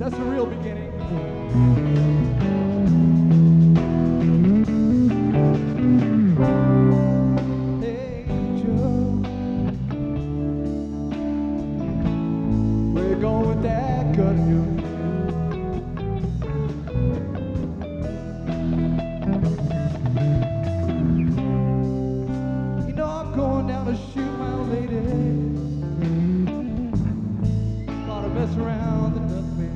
That's the real beginning. Angel, where you going with that gun in your hand? You know I'm going down to shoot my old lady. Lot of mess around and nothing.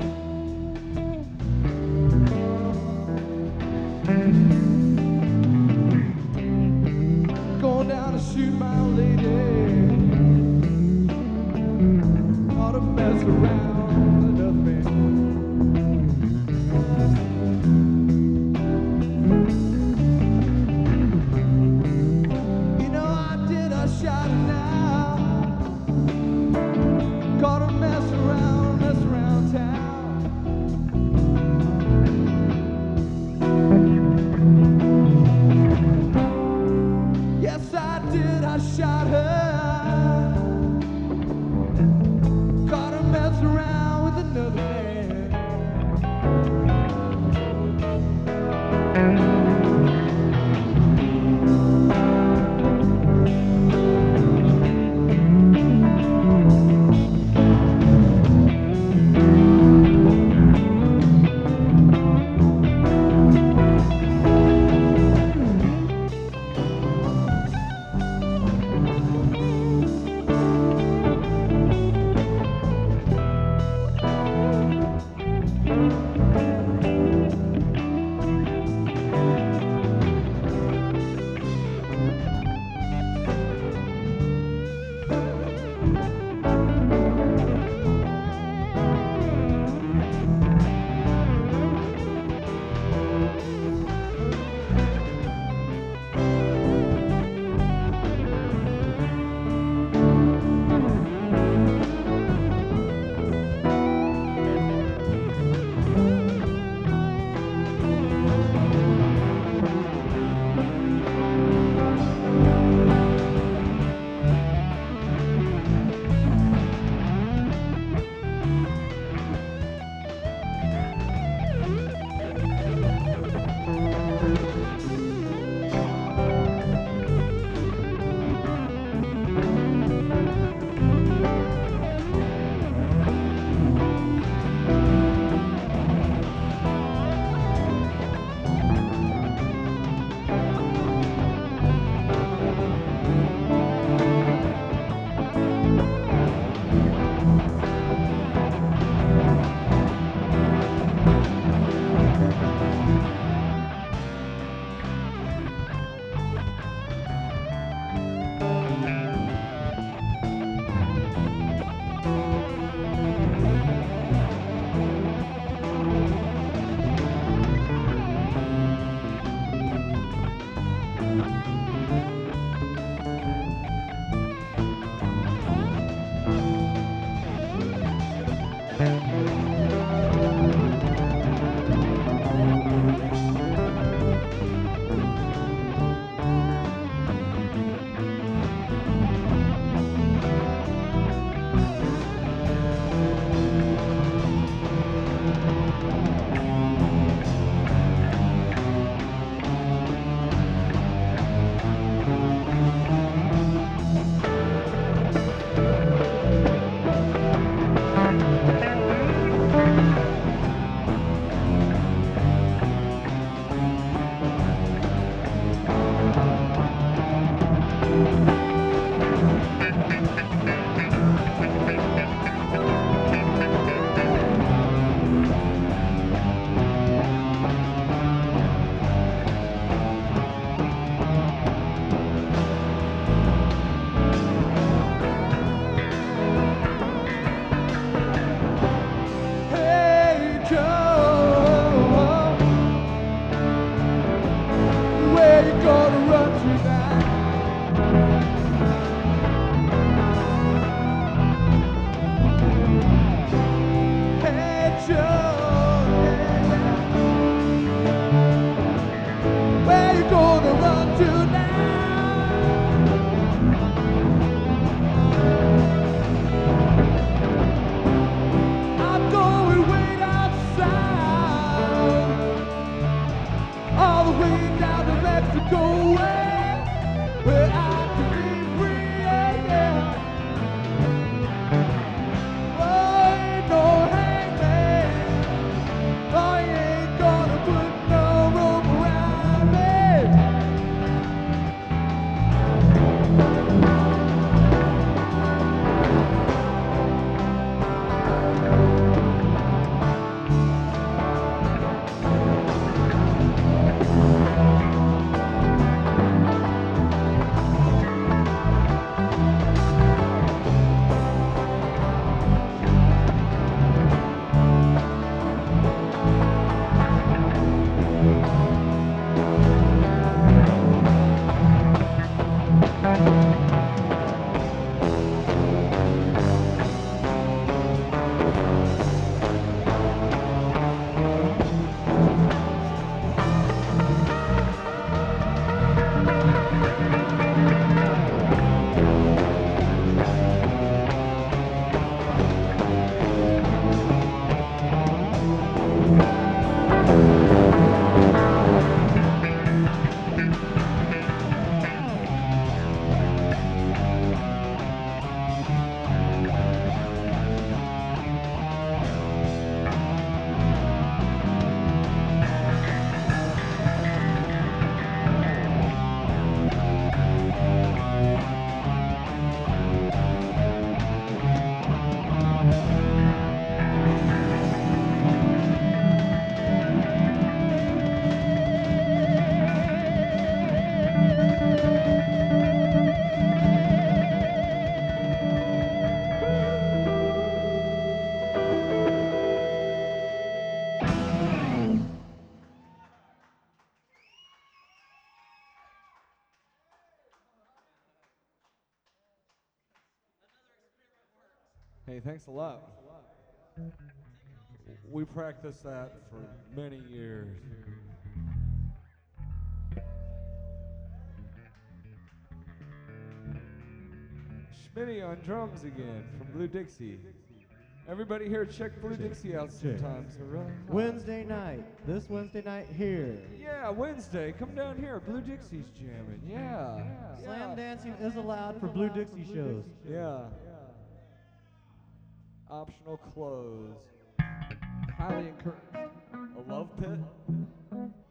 Going down to shoot my old lady. Lot of mess around and nothing. Hey, thanks a lot. We practiced that for many years. Schmitty on drums again from Blue Dixie. Everybody here, check Blue Dixie out sometimes. They're really hot. Wednesday night. This Wednesday night here. Yeah, Wednesday. Come down here. Blue Dixie's jamming. Yeah. Slam dancing is allowed for Blue Dixie shows. Yeah. Optional clothes. Highly encouraged. A love pit?